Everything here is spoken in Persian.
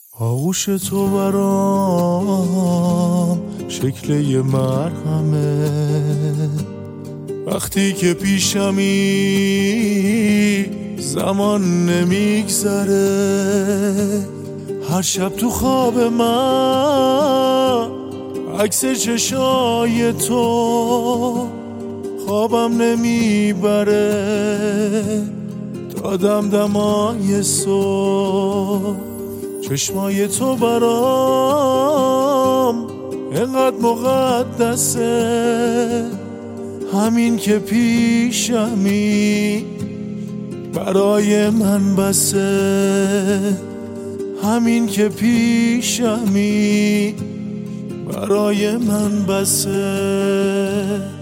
آغوش تو برام شکل یه مرهمه، وقتی که پیشمی زمان نمیگذره. هر شب تو خواب من عکس چشای تو خوابم نمیبره تا دمدمای صبح. چشمای تو برام اینقدر مقدسه، همین که پیشمی برای من بسه. همین که پیشمی برای من بسه.